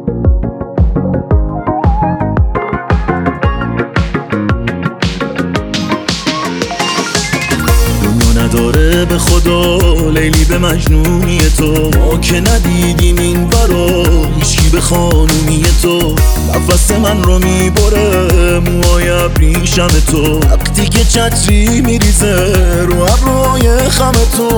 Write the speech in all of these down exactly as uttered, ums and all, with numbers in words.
نداره به خدا لیلی به مجنونی تو، ما که ندیدیم این برا هیچکی به خانومی تو. نفس من رو میبره موهای ابریشم تو، وقتی که چتری میریزه رو ابروهای خم تو.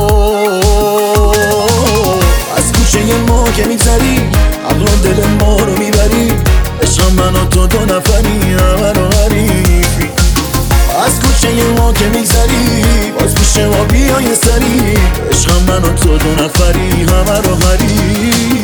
از کوچه ما که میگذری عقل و دل ما رو میبری، عشق من و تو دو نفری همه رو حریفی. از کوچه ما که میگذری باز پیش ما بیا یه سری، عشق من و تو دو نفری همه رو حریفی.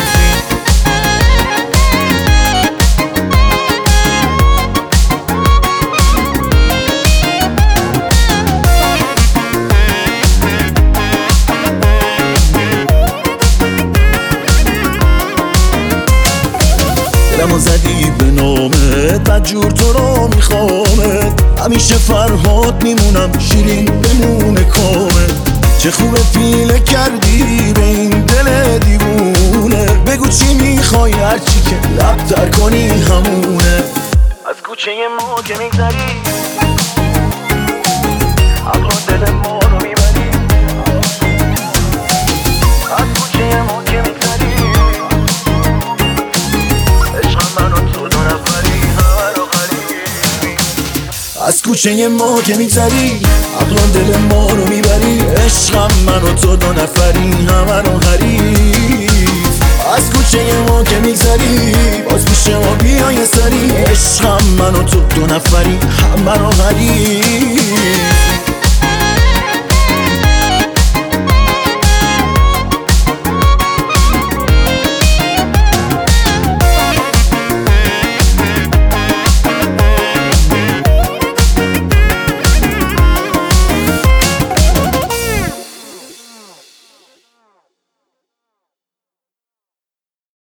دلمو زدی به نامت بدجور تو رو میخوامت، همیشه فرهاد میمونم شیرین بمونه کامت. چه خوبه پیله کردی به این دل دیوونه، بگو چی میخوای هرچی که لب تر کنی همونه. از کوچه ما که میگذری عقل و دل ما رو میبری، از کوچه ما که میگذری عشق من و تو دو نفری همه رو حریفی. از کوچه ما که میگذری عقل و دل ما رو میبری، عشقم من و تو دو نفری همه رو حریف. از کوچه ما که میگذری باز پیش ما بیا یه سری، عشقم من و تو دو نفری همه رو حریف.